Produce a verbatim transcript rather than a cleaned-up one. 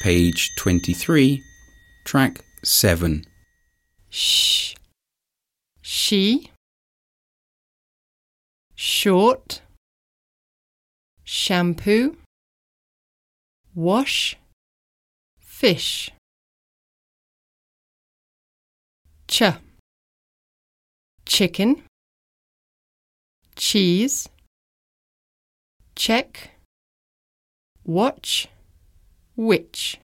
page twenty-three, track seven. Sh, she, short, shampoo, wash, fish. Ch, chicken, cheese, check, watch, which.